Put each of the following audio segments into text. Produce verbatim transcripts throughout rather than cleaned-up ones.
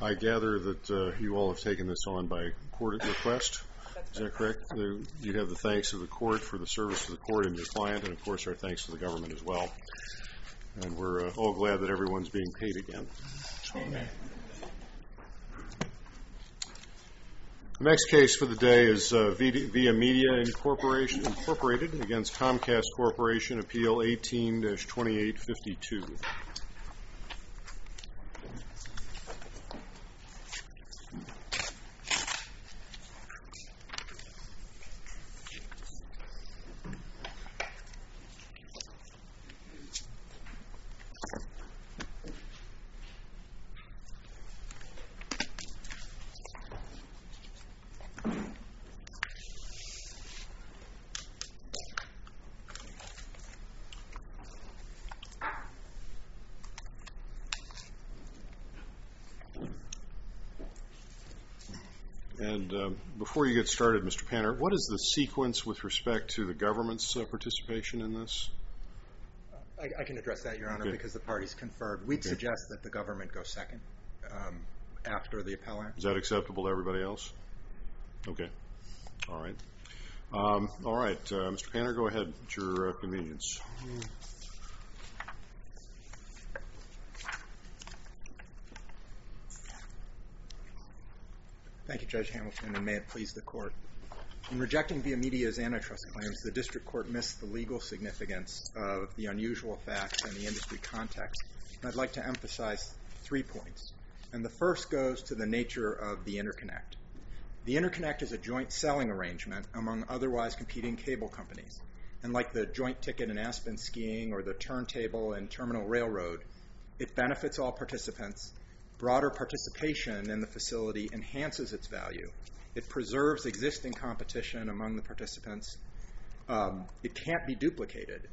I gather that uh, you all have taken this on by court request. Is that correct? The, you have the thanks of the court for the service to the court and your client, and of course our thanks to the government as well. And we're uh, all glad that everyone's being paid again. Amen. The next case for the day is uh, Via Media Incorporation, Incorporated against Comcast Corporation, Appeal eighteen dash twenty-eight fifty-two. And um, before you get started, Mister Panner, what is the sequence with respect to the government's uh, participation in this? I, I can address that, Your Honor, okay. because the parties conferred. We'd okay. suggest that the government go second um, after the appellant. Is that acceptable to everybody else? Okay. All right. Um, all right. Uh, Mister Panner, go ahead at your uh, convenience. Thank you, Judge Hamilton, and may it please the Court. In rejecting Via Media's antitrust claims, the District Court missed the legal significance of the unusual facts and the industry context. And I'd like to emphasize three points. And the first goes to the nature of the interconnect. The interconnect is a joint selling arrangement among otherwise competing cable companies. And like the joint ticket in Aspen skiing or the turntable in Terminal Railroad, it benefits all participants. Broader participation in the facility enhances its value. It preserves existing competition among the participants. Um, it can't be duplicated.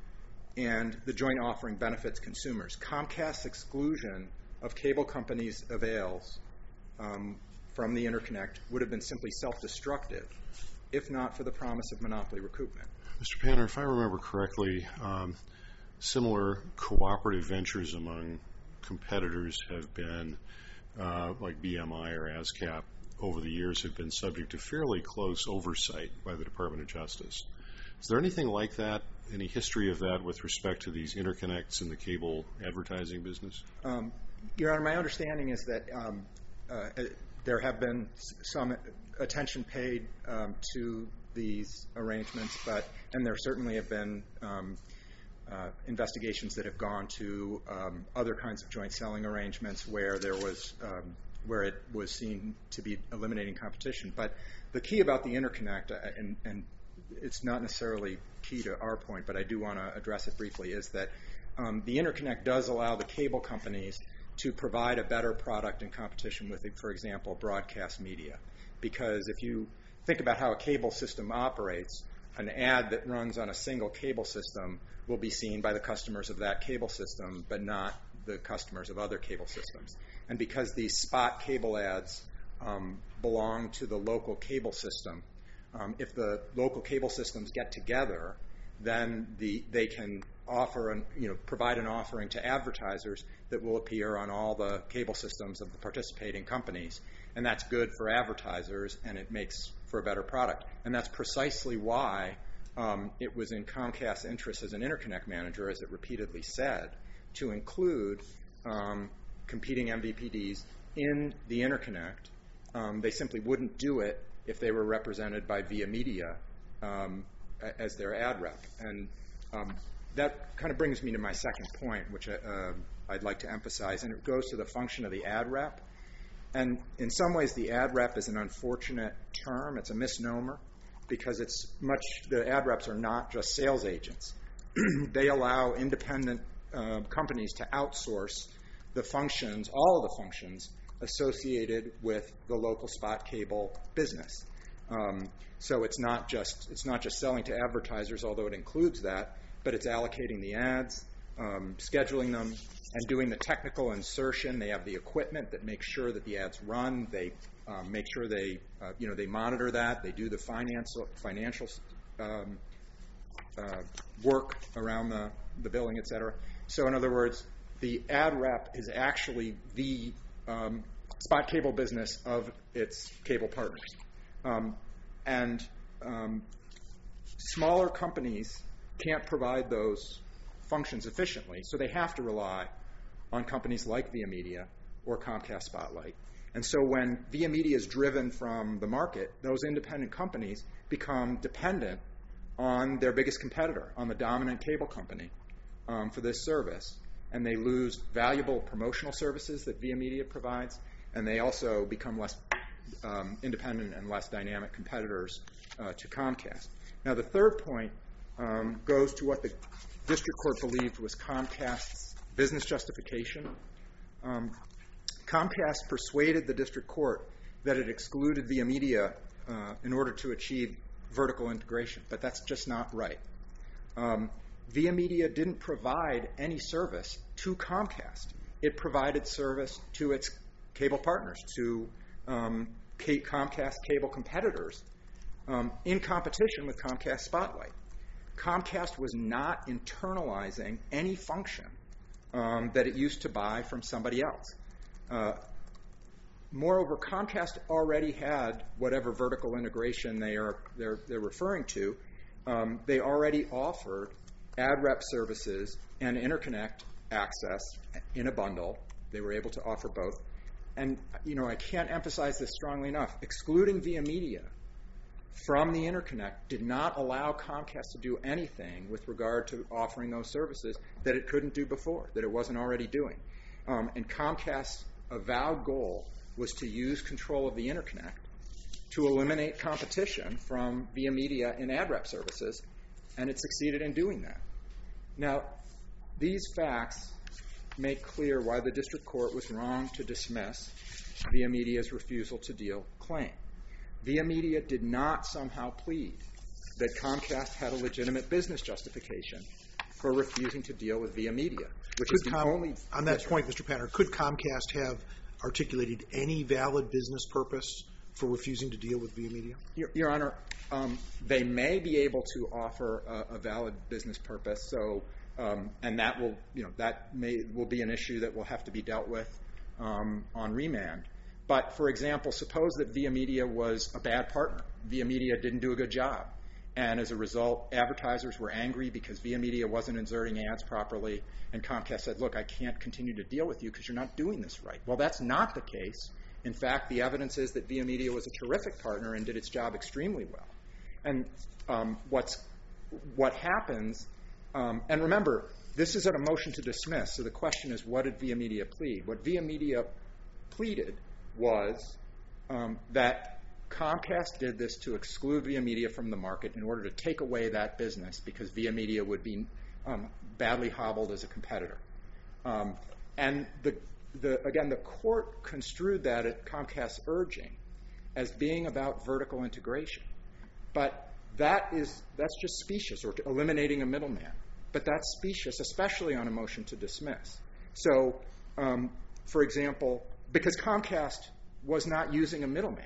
And the joint offering benefits consumers. Comcast's exclusion of cable companies' avails um, from the interconnect would have been simply self-destructive, if not for the promise of monopoly recoupment. Mister Panner, if I remember correctly, um, similar cooperative ventures among competitors have been, uh, like B M I or ASCAP, over the years have been subject to fairly close oversight by the Department of Justice. Is there anything like that, any history of that with respect to these interconnects in the cable advertising business? Um, Your Honor, my understanding is that um, uh, there have been some attention paid um, to these arrangements, but and there certainly have been um, Uh, investigations that have gone to um, other kinds of joint selling arrangements where there was um, where it was seen to be eliminating competition. But the key about the interconnect, uh, and, and it's not necessarily key to our point, but I do want to address it briefly, is that um, the interconnect does allow the cable companies to provide a better product in competition with, for example, broadcast media. Because if you think about how a cable system operates, an ad that runs on a single cable system will be seen by the customers of that cable system, but not the customers of other cable systems. And because these spot cable ads um, belong to the local cable system, um, if the local cable systems get together, then the, they can offer, an, you know, provide an offering to advertisers that will appear on all the cable systems of the participating companies. And that's good for advertisers, and it makes for a better product. And that's precisely why um, it was in Comcast's interest as an interconnect manager, as it repeatedly said, to include um, competing M V P Ds in the interconnect. Um, they simply wouldn't do it if they were represented by Via Media um, as their ad rep. And um, that kind of brings me to my second point, which I, uh, I'd like to emphasize, and it goes to the function of the ad rep. And in some ways, the ad rep is an unfortunate term. It's a misnomer because it's much, the ad reps are not just sales agents. They allow independent uh, companies to outsource the functions, all of the functions associated with the local spot cable business. Um, so it's not just it's not just selling to advertisers, although it includes that, but it's allocating the ads, um, scheduling them, and doing the technical insertion. They have the equipment that makes sure that the ads run. They um, make sure they, uh, you know, they monitor that. They do the financial financial um, uh, work around the, the billing, et cetera. So in other words, the ad rep is actually the um, spot cable business of its cable partners. Um, and um, smaller companies can't provide those functions efficiently, so they have to rely on companies like Via Media or Comcast Spotlight. And so when Via Media is driven from the market, those independent companies become dependent on their biggest competitor, on the dominant cable company, um, for this service. And they lose valuable promotional services that Via Media provides, and they also become less um, independent and less dynamic competitors uh, to Comcast. Now, the third point um, goes to what the district court believed was Comcast's business justification. Um, Comcast persuaded the district court that it excluded Via Media uh, in order to achieve vertical integration, but that's just not right. Um, Via Media didn't provide any service to Comcast. It provided service to its cable partners, to um, K- Comcast cable competitors, um, in competition with Comcast Spotlight. Comcast was not internalizing any function um, that it used to buy from somebody else. Uh, moreover, Comcast already had whatever vertical integration they are they're, they're referring to. Um, they already offered ad rep services and interconnect access in a bundle. They were able to offer both. And, you know, I can't emphasize this strongly enough. Excluding Via Media from the interconnect did not allow Comcast to do anything with regard to offering those services that it couldn't do before, that it wasn't already doing. Um, and Comcast's avowed goal was to use control of the interconnect to eliminate competition from Via Media in ad rep services, and it succeeded in doing that. Now, these facts make clear why the district court was wrong to dismiss Via Media's refusal to deal claim. Via Media did not somehow plead that Comcast had a legitimate business justification for refusing to deal with Via Media, which could is the Com- only... On that point, Mister Panner, could Comcast have articulated any valid business purpose for refusing to deal with Via Media? Your, Your Honor, um, they may be able to offer a, a valid business purpose, so um, and that will, you know, that may will be an issue that will have to be dealt with um, on remand. But, for example, suppose that Via Media was a bad partner. Via Media didn't do a good job. And as a result, advertisers were angry because Via Media wasn't inserting ads properly. And Comcast said, look, I can't continue to deal with you because you're not doing this right. Well, that's not the case. In fact, the evidence is that Via Media was a terrific partner and did its job extremely well. And um, what's, what happens, um, and remember, this is at a motion to dismiss. So the question is, what did Via Media plead? What Via Media pleaded was um, that Comcast did this to exclude Via Media from the market in order to take away that business because Via Media would be um, badly hobbled as a competitor. Um, and the, the, again, the court construed that at Comcast's urging as being about vertical integration. But that is, that's just specious, or eliminating a middleman. But that's specious, especially on a motion to dismiss. So, um, for example, because Comcast was not using a middleman.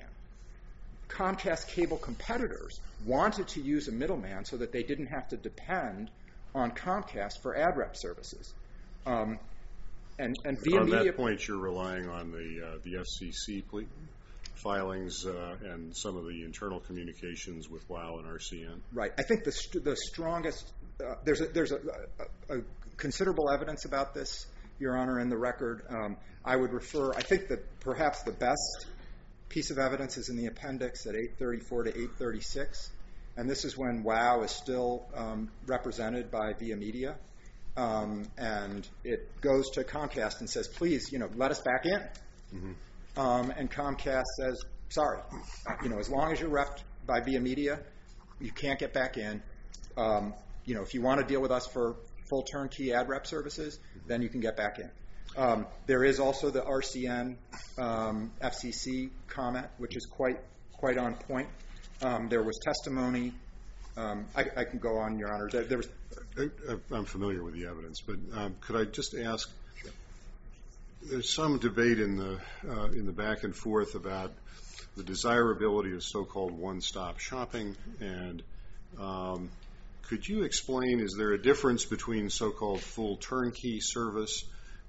Comcast cable competitors wanted to use a middleman so that they didn't have to depend on Comcast for ad rep services. Um, and, and Via on Media... that point, you're relying on the uh, the F C C ple- filings uh, and some of the internal communications with WOW and R C N. Right. I think the st- the strongest... Uh, there's a, there's a, a, a considerable evidence about this, Your Honor, in the record. Um, I would refer... I think that perhaps the best piece of evidence is in the appendix at eight thirty-four to eight thirty-six. And this is when WOW is still um, represented by Via Media. Um, and it goes to Comcast and says, please, you know, let us back in. Mm-hmm. Um, and Comcast says, sorry, you know, as long as you're repped by Via Media, you can't get back in. Um, you know, if you want to deal with us for full turnkey ad rep services, then you can get back in. Um, there is also the R C N um, F C C comment, which is quite quite on point. Um, there was testimony. Um, I, I can go on, Your Honor. There, there was. I'm familiar with the evidence, but um, could I just ask? Sure. There's some debate in the uh, in the back and forth about the desirability of so-called one-stop shopping, and um, could you explain? Is there a difference between so-called full turnkey service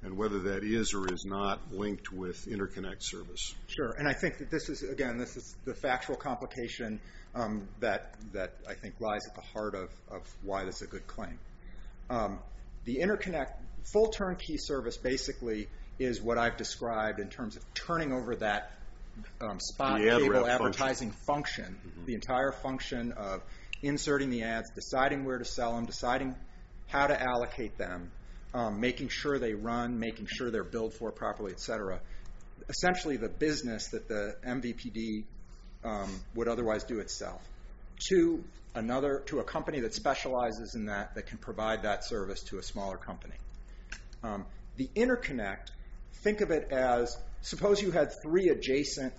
and whether that is or is not linked with interconnect service. Sure, and I think that this is, again, this is the factual complication um, that that I think lies at the heart of, of why this is a good claim. Um, the interconnect, full turnkey service basically is what I've described in terms of turning over that um, spot The ad cable rep advertising function, function mm-hmm. the entire function of inserting the ads, deciding where to sell them, deciding how to allocate them, um, making sure they run, making sure they're billed for properly, et cetera. Essentially the business that the M V P D um, would otherwise do itself. To another, to a company that specializes in that, that can provide that service to a smaller company. Um, the interconnect, think of it as, suppose you had three adjacent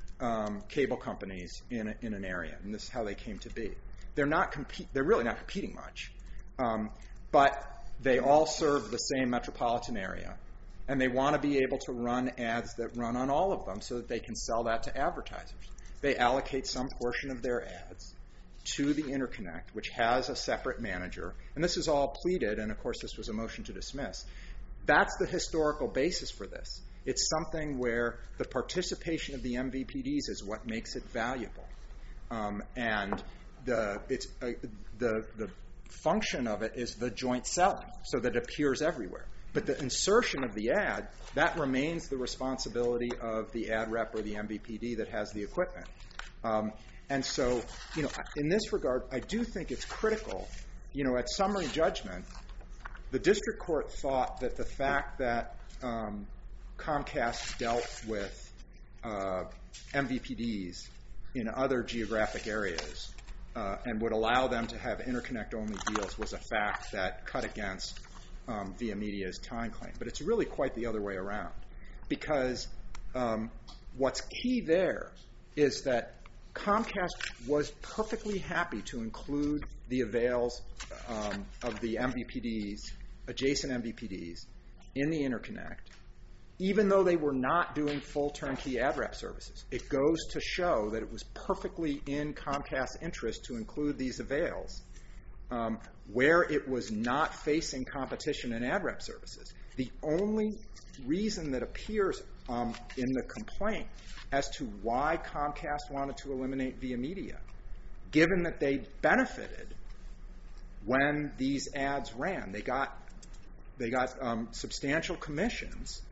um, cable companies in, a, in an area, and this is how they came to be. They're not compete, they're really not competing much, um, but they all serve the same metropolitan area, and they want to be able to run ads that run on all of them so that they can sell that to advertisers. They allocate some portion of their ads to the interconnect, which has a separate manager, and this is all pleaded, and of course this was a motion to dismiss. That's the historical basis for this. It's something where the participation of the M V P Ds is what makes it valuable, um, and the it's uh, the the function of it is the joint selling, so that it appears everywhere. But the insertion of the ad, that remains the responsibility of the ad rep or the M V P D that has the equipment. Um, and so, you know, in this regard, I do think it's critical. You know, at summary judgment, the district court thought that the fact that um, Comcast dealt with uh, M V P Ds in other geographic areas uh, and would allow them to have interconnect-only deals was a fact that cut against um, Via Media's time claim. But it's really quite the other way around, because um, what's key there is that Comcast was perfectly happy to include the avails um, of the M V P Ds, adjacent M V P Ds, in the interconnect, even though they were not doing full turnkey ad rep services. It goes to show that it was perfectly in Comcast's interest to include these avails um, where it was not facing competition in ad rep services. The only reason that appears um, in the complaint as to why Comcast wanted to eliminate Via Media, given that they benefited when these ads ran. They got they got um, substantial commissions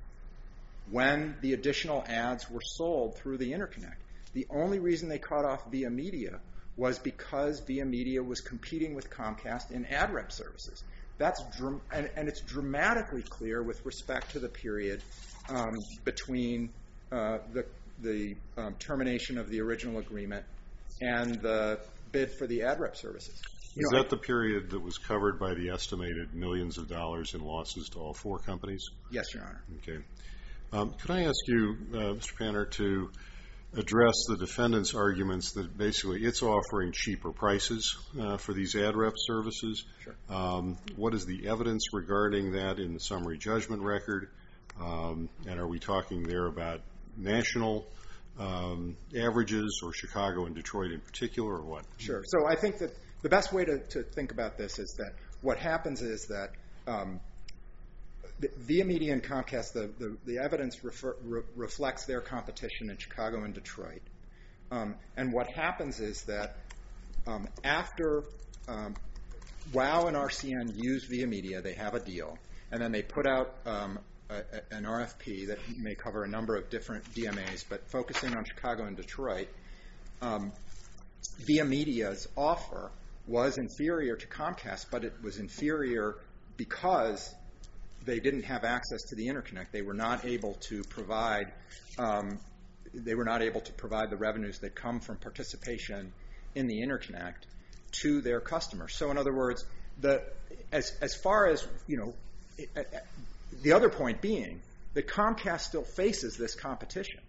when the additional ads were sold through the interconnect. The only reason they cut off Via Media was because Via Media was competing with Comcast in ad rep services. That's dr- and, and it's dramatically clear with respect to the period um, between uh, the the um, termination of the original agreement and the bid for the ad rep services. You Is know, that I, the period that was covered by the estimated millions of dollars in losses to all four companies? Yes, Your Honor. Okay. Um, could I ask you, uh, Mister Panner, to address the defendant's arguments that basically it's offering cheaper prices uh, for these ad rep services? Sure. Um, what is the evidence regarding that in the summary judgment record? Um, and are we talking there about national um, averages, or Chicago and Detroit in particular, or what? Sure. So I think that the best way to, to think about this is that what happens is that um, the, Via Media and Comcast, the, the, the evidence refer, re, reflects their competition in Chicago and Detroit. Um, and what happens is that um, after um, WOW and R C N use Via Media, they have a deal, and then they put out um, A, an R F P that may cover a number of different D M As, but focusing on Chicago and Detroit, um, Via Media's offer was inferior to Comcast, but it was inferior because they didn't have access to the interconnect. They were not able to provide um, they were not able to provide the revenues that come from participation in the interconnect to their customers. So in other words, the as as far as you know. It, it, The other point being that Comcast still faces this competition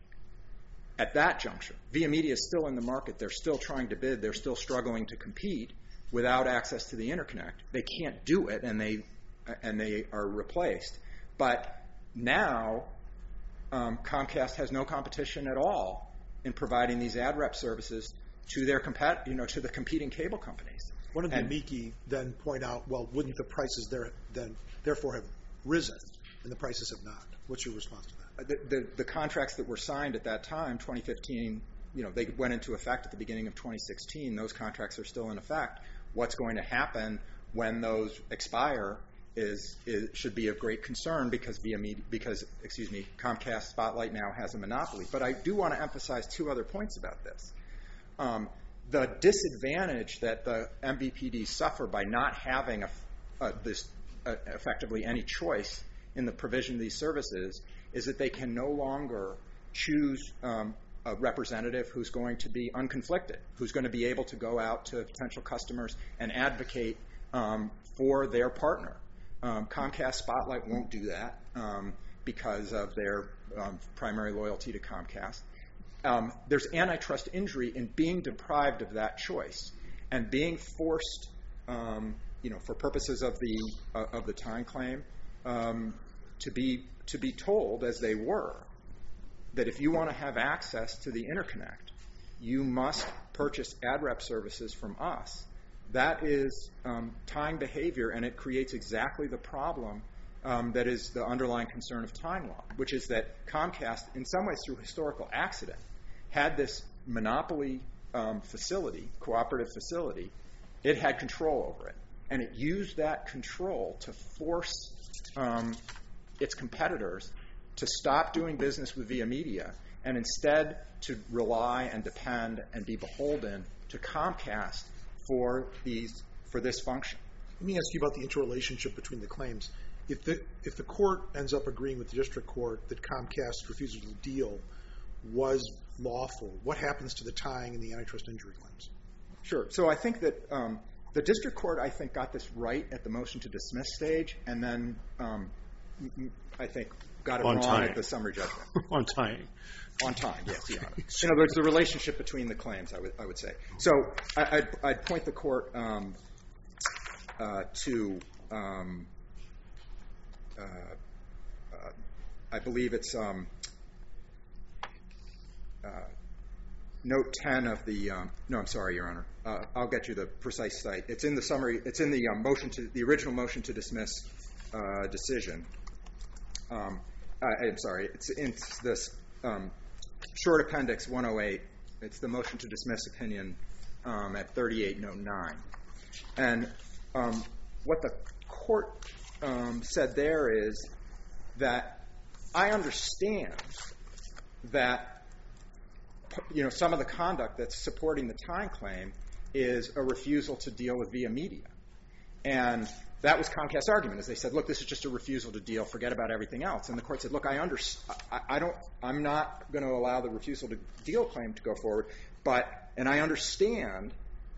at that juncture. Via Media is still in the market. They're still trying to bid. They're still struggling to compete without access to the interconnect. They can't do it, and they and they are replaced. But now um, Comcast has no competition at all in providing these ad rep services to their compet- you know, to the competing cable companies. One of the and, amici then point out, well, wouldn't the prices there then therefore have risen and the prices have not. What's your response to that? The, the, the contracts that were signed at that time, twenty fifteen, you know, they went into effect at the beginning of twenty sixteen. Those contracts are still in effect. What's going to happen when those expire is, is should be of great concern because via media, because excuse me, Comcast Spotlight now has a monopoly. But I do want to emphasize two other points about this. Um, the disadvantage that the M V P Ds suffer by not having a, a, this uh, effectively any choice in the provision of these services is that they can no longer choose um, a representative who's going to be unconflicted, who's going to be able to go out to potential customers and advocate um, for their partner. Um, Comcast Spotlight won't do that um, because of their um, primary loyalty to Comcast. Um, there's antitrust injury in being deprived of that choice and being forced, um, you know, for purposes of the uh, of the time claim, um, to be to be told, as they were, that if you want to have access to the interconnect, you must purchase ad rep services from us. That is um, time behavior, and it creates exactly the problem um, that is the underlying concern of time law, which is that Comcast, in some ways through historical accident, had this monopoly um, facility, cooperative facility. It had control over it, and it used that control to force um, its competitors to stop doing business with Via Media and instead to rely and depend and be beholden to Comcast for these for this function. Let me ask you about the interrelationship between the claims. If the if the court ends up agreeing with the district court that Comcast's refusal to deal was lawful, what happens to the tying and the antitrust injury claims? Sure. So I think that um, the district court, I think, got this right at the motion to dismiss stage, and then um, I think got it On wrong tying. at the summary judgment. On tying. On time, yes, Your Honor. In other words, the relationship between the claims, I would, I would say. So I, I'd, I'd point the court um, uh, to, um, uh, uh, I believe it's um, uh, note ten of the. Um, no, I'm sorry, Your Honor. Uh, I'll get you the precise site. It's in the summary. It's in the um, motion to the original motion to dismiss uh, decision. Um, I, I'm sorry. It's in this. Um, Short Appendix one oh eight, it's the motion to dismiss opinion um, at thirty-eight oh nine. And um, what the court um, said there is that I understand that, you know, some of the conduct that's supporting the time claim is a refusal to deal with Via Media. And that was Comcast's argument, as they said, look, this is just a refusal to deal, forget about everything else. And the court said, look, I under, I, I don't, I'm not going to allow the refusal to deal claim to go forward, but, and I understand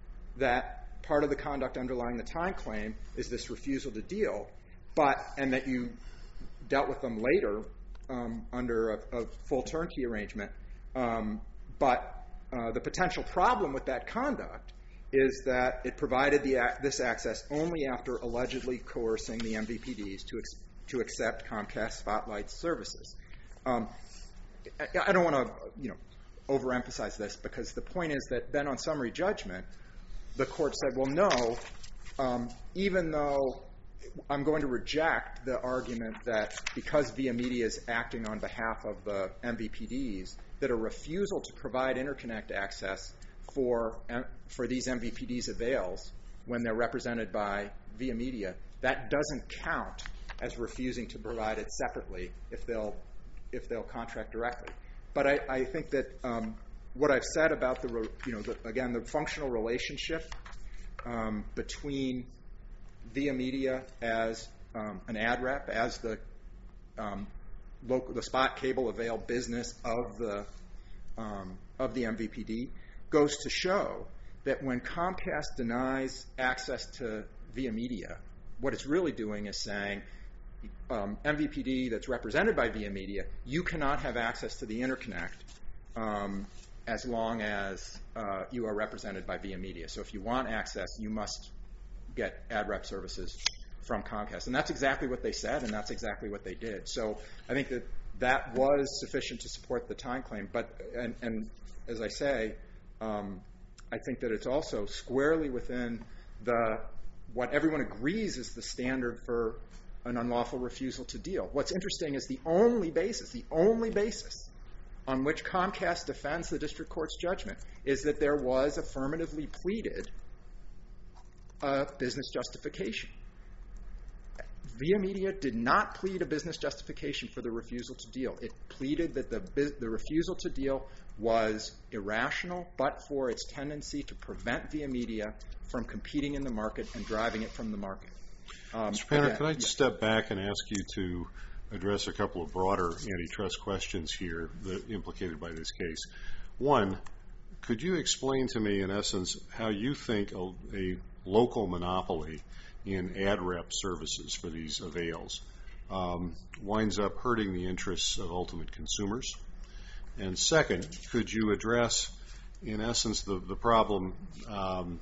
that part of the conduct underlying the time claim is this refusal to deal, but, and that you dealt with them later um, under a, a full turnkey arrangement, um, but uh, the potential problem with that conduct is that it provided the, this access only after allegedly coercing the M V P Ds to, ex, to accept Comcast Spotlight services. Um, I, I don't want to, you know, overemphasize this because the point is that then on summary judgment, the court said, well, no, um, even though I'm going to reject the argument that because Via Media is acting on behalf of the M V P Ds, that a refusal to provide interconnect access for for these M V P Ds avails when they're represented by Via Media, that doesn't count as refusing to provide it separately if they'll if they'll contract directly. But I, I think that um, what I've said about the you know the, again the functional relationship um, between Via Media as um, an ad rep, as the um, local the spot cable avail business of the um, of the M V P D goes to show that when Comcast denies access to Via Media, what it's really doing is saying, um, M V P D that's represented by Via Media, you cannot have access to the interconnect um, as long as uh, you are represented by Via Media. So if you want access, you must get ad rep services from Comcast. And that's exactly what they said, and that's exactly what they did. So I think that that was sufficient to support the time claim. But and, and as I say, Um, I think that it's also squarely within the what everyone agrees is the standard for an unlawful refusal to deal. What's interesting is the only basis, the only basis on which Comcast defends the district court's judgment is that there was affirmatively pleaded a business justification. Via Media did not plead a business justification for the refusal to deal. It pleaded that the, the refusal to deal was irrational, but for its tendency to prevent Via Media from competing in the market and driving it from the market. Um, Mister Panner, again, can I yeah. step back and ask you to address a couple of broader antitrust questions here that implicated by this case? One, could you explain to me, in essence, how you think a, a local monopoly in ad rep services for these avails um, winds up hurting the interests of ultimate consumers? And second, could you address, in essence, the, the problem um,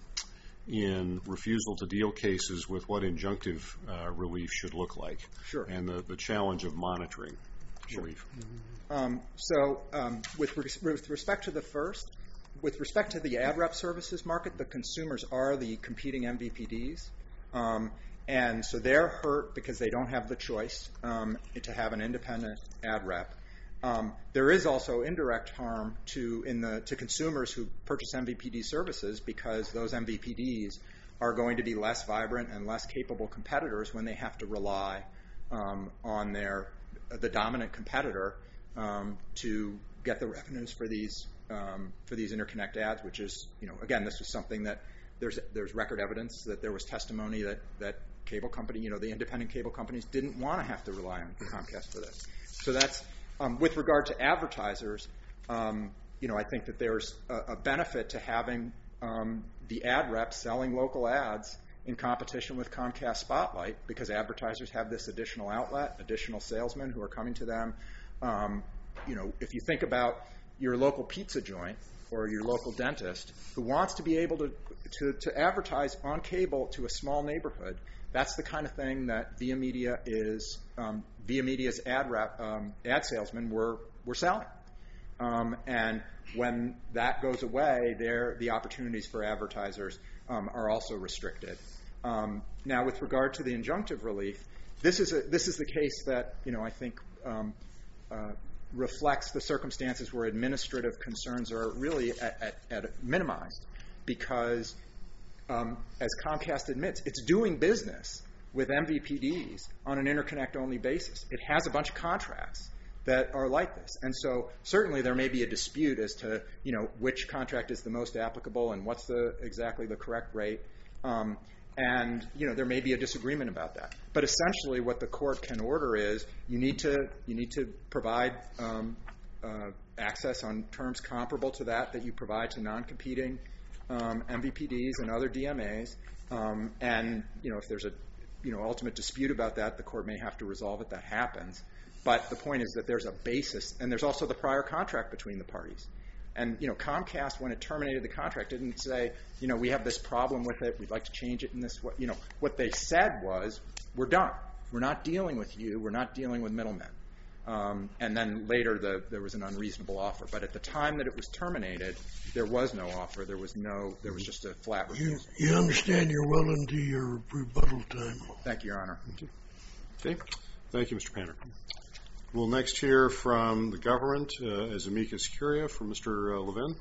in refusal to deal cases with what injunctive uh, relief should look like? Sure. And the, the challenge of monitoring Sure. relief. Um, so um, with, res- with respect to the first, with respect to the ad rep services market, the consumers are the competing M V P Ds. Um, and so they're hurt because they don't have the choice um, to have an independent ad rep. Um, there is also indirect harm to in the to consumers who purchase M V P D services, because those M V P Ds are going to be less vibrant and less capable competitors when they have to rely um, on their the dominant competitor um, to get the revenues for these um, for these interconnect ads. Which is, you know, again, this was something that there's there's record evidence that there was testimony that that cable company, you know, the independent cable companies didn't want to have to rely on Comcast for this. So that's Um, with regard to advertisers, um, you know, I think that there's a, a benefit to having um, the ad reps selling local ads in competition with Comcast Spotlight, because advertisers have this additional outlet, additional salesmen who are coming to them. Um, you know, if you think about your local pizza joint or your local dentist who wants to be able to, to, to advertise on cable to a small neighborhood, that's the kind of thing that Via Media is, um, Via Media's ad rep, um, ad salesmen were were selling. Um, and when that goes away, there the opportunities for advertisers um, are also restricted. Um, now, with regard to the injunctive relief, this is a, this is the case that, you know, I think um, uh, reflects the circumstances where administrative concerns are really at, at, at minimized, because Um, as Comcast admits, it's doing business with M V P Ds on an interconnect-only basis. It has a bunch of contracts that are like this. And so certainly there may be a dispute as to, you know, which contract is the most applicable and what's the exactly the correct rate. Um, and, you know, there may be a disagreement about that. But essentially what the court can order is you need to, you need to provide um, uh, access on terms comparable to that that you provide to non-competing Um, M V P Ds and other D M As, um, and you know, if there's a you know ultimate dispute about that, the court may have to resolve it. That happens, but the point is that there's a basis, and there's also the prior contract between the parties. And you know, Comcast, when it terminated the contract, didn't say, you know, we have this problem with it, we'd like to change it in this way. You know, what they said was, we're done. We're not dealing with you. We're not dealing with middlemen. Um, and then later the, there was an unreasonable offer. But at the time that it was terminated, there was no offer. There was no. There was just a flat refusal. You, you understand you're well into your rebuttal time. Thank you, Your Honor. Okay. Thank you, Mister Panner. We'll next hear from the government uh, as amicus curiae from Mister Uh, Levin.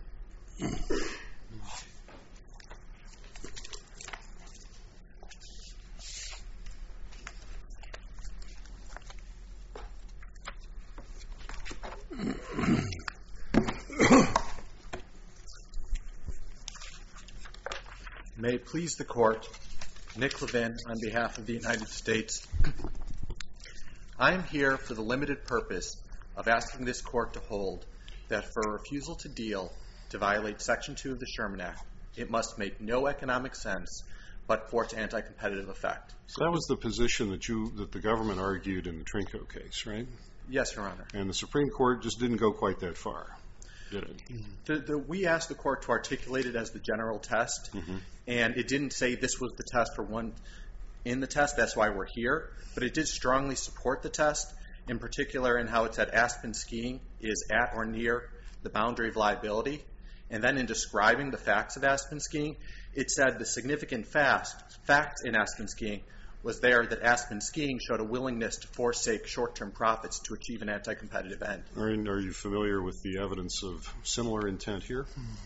May it please the court, Nick Levin on behalf of the United States. I am here for the limited purpose of asking this court to hold that for a refusal to deal to violate Section two of the Sherman Act, it must make no economic sense but for its anti-competitive effect. So that was the position that you that the government argued in the Trinco case, right? Yes, Your Honor. And the Supreme Court just didn't go quite that far, did it? The, the, we asked the court to articulate it as the general test, mm-hmm. and it didn't say this was the test for one in the test. That's why we're here. But it did strongly support the test, in particular in how it said Aspen skiing is at or near the boundary of liability. And then in describing the facts of Aspen skiing, it said the significant fast, facts in Aspen skiing was there that Aspen Skiing showed a willingness to forsake short-term profits to achieve an anti-competitive end. Are, are you familiar with the evidence of similar intent here?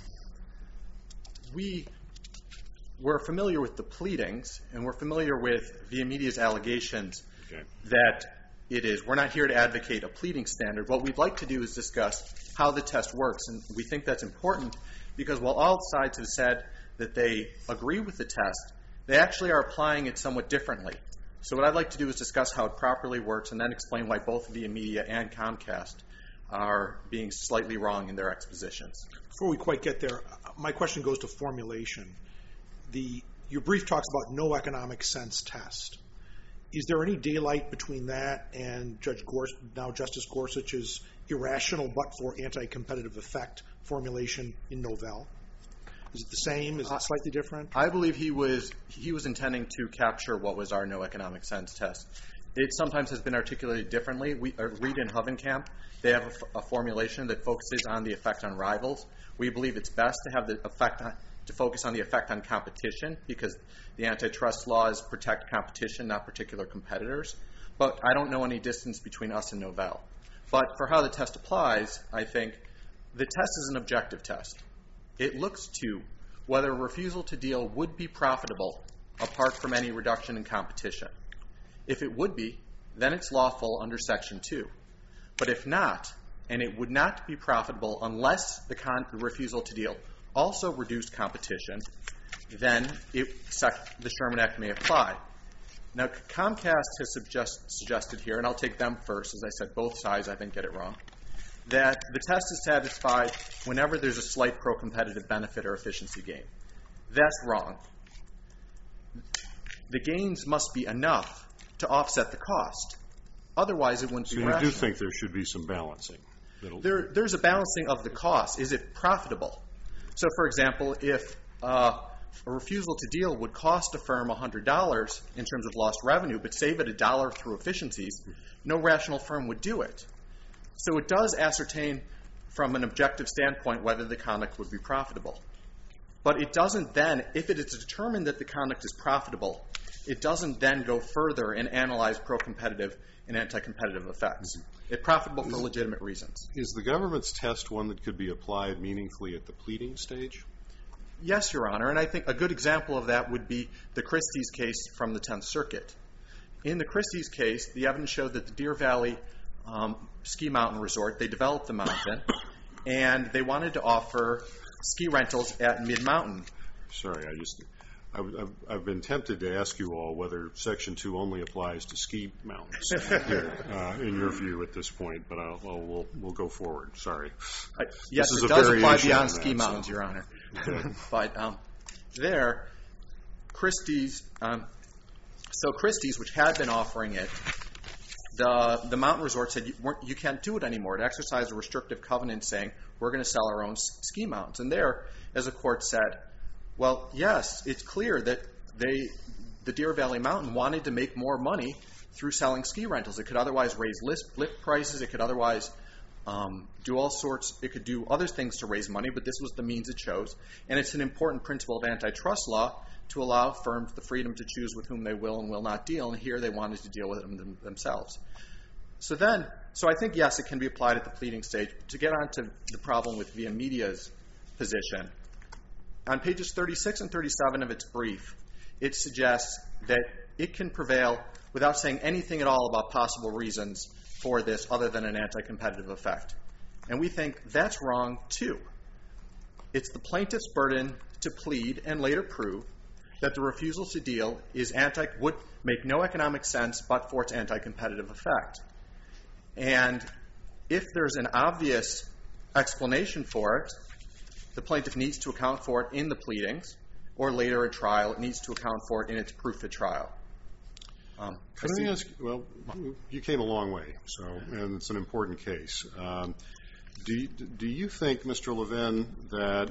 We were familiar with the pleadings, and we're familiar with Via Media's allegations Okay. that it is. We're not here to advocate a pleading standard. What we'd like to do is discuss how the test works, and we think that's important because while all sides have said that they agree with the test, they actually are applying it somewhat differently. So what I'd like to do is discuss how it properly works and then explain why both Via Media and Comcast are being slightly wrong in their expositions. Before we quite get there, my question goes to formulation. The, your brief talks about no economic sense test. Is there any daylight between that and Judge Gors- now Justice Gorsuch's irrational but for anti-competitive effect formulation in Novell? Is it the same? Is it slightly different? I believe he was he was intending to capture what was our no economic sense test. It sometimes has been articulated differently. We, uh, Reed and Hovenkamp, they have a, f- a formulation that focuses on the effect on rivals. We believe it's best to have the effect on, to focus on the effect on competition because the antitrust laws protect competition, not particular competitors. But I don't know any distance between us and Novell. But for how the test applies, I think the test is an objective test. It looks to whether a refusal to deal would be profitable apart from any reduction in competition. If it would be, then it's lawful under Section two. But if not, and it would not be profitable unless the, con- the refusal to deal also reduced competition, then it, sec- the Sherman Act may apply. Now, Comcast has suggest- suggested here, and I'll take them first, as I said, both sides I think get it wrong, that the test is satisfied whenever there's a slight pro-competitive benefit or efficiency gain. That's wrong. The gains must be enough to offset the cost. Otherwise, it wouldn't So be you rational. do think there should be some balancing? That'll- There, there's a balancing of the cost. Is it profitable? So, for example, if uh, a refusal to deal would cost a firm one hundred dollars in terms of lost revenue, but save it a dollar through efficiencies, no rational firm would do it. So it does ascertain from an objective standpoint whether the conduct would be profitable. But it doesn't then, if it is determined that the conduct is profitable, it doesn't then go further and analyze pro-competitive and anti-competitive effects. It's profitable for legitimate reasons. Is the government's test one that could be applied meaningfully at the pleading stage? Yes, Your Honor, and I think a good example of that would be the Christie's case from the Tenth Circuit. In the Christie's case, the evidence showed that the Deer Valley um, Ski Mountain Resort, they developed the mountain, and they wanted to offer ski rentals at Mid-Mountain. Sorry, I just, I've, I've, I've been tempted to ask you all whether Section two only applies to ski mountains here, uh, in your view at this point, but I'll, I'll, we'll, we'll go forward. Sorry. Uh, yes, This is it a does apply variation beyond on ski that, mountains, so- Your Honor. Okay. But um, there, Christie's, um, so Christie's, which had been offering it, the the mountain resort said you, weren't, you can't do it anymore. It exercised a restrictive covenant saying we're going to sell our own s- ski mountains. And there, as the court said, well, yes, it's clear that they, the Deer Valley Mountain wanted to make more money through selling ski rentals. It could otherwise raise list, lift prices. It could otherwise um, do all sorts. It could do other things to raise money, but this was the means it chose. And it's an important principle of antitrust law to allow firms the freedom to choose with whom they will and will not deal. And here they wanted to deal with them them themselves. So then, so I think, yes, it can be applied at the pleading stage. To get on to the problem with Via Media's position, on pages thirty-six and thirty-seven of its brief, it suggests that it can prevail without saying anything at all about possible reasons for this other than an anti-competitive effect. And we think that's wrong, too. It's the plaintiff's burden to plead and later prove that the refusal to deal is anti would make no economic sense but for its anti-competitive effect. And if there's an obvious explanation for it, the plaintiff needs to account for it in the pleadings, or later at trial, it needs to account for it in its proof at trial. Um, Can I ask, well, you came a long way, so, and it's an important case. Um, do, you, do you think, Mister Levin, that